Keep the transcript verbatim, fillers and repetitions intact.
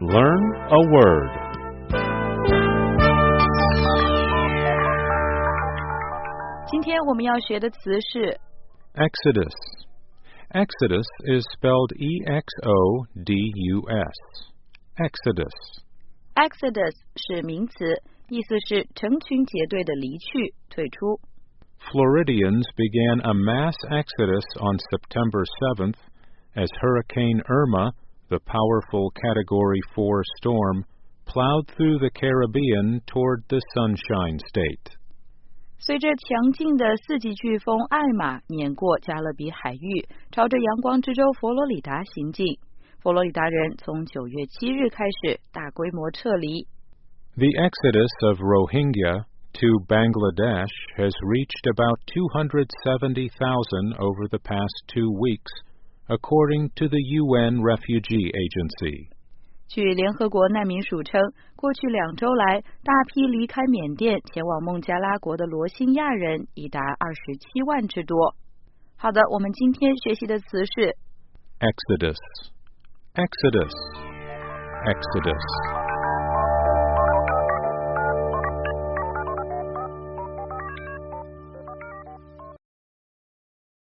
Learn a word. Exodus. Exodus is spelled E X O D U S. Exodus. Exodus 是名词，意思是成群结队的离去、退出。 Floridians began a mass exodus on September seventh as Hurricane Irma, the powerful Category four storm, plowed through the Caribbean toward the Sunshine State. 随着强劲的四级飓风艾玛碾过加勒比海域，朝着阳光之州佛罗里达行进。佛罗里达人从九月七日开始大规模撤离。 The exodus of Rohingya to Bangladesh has reached about two hundred seventy thousand over the past two weeks, according to the U N Refugee Agency. 据联合国难民署称，过去两周来，大批离开缅甸前往孟加拉国的罗兴亚人已达二十七万之多。好的，我们今天学习的词是 Exodus. Exodus. Exodus.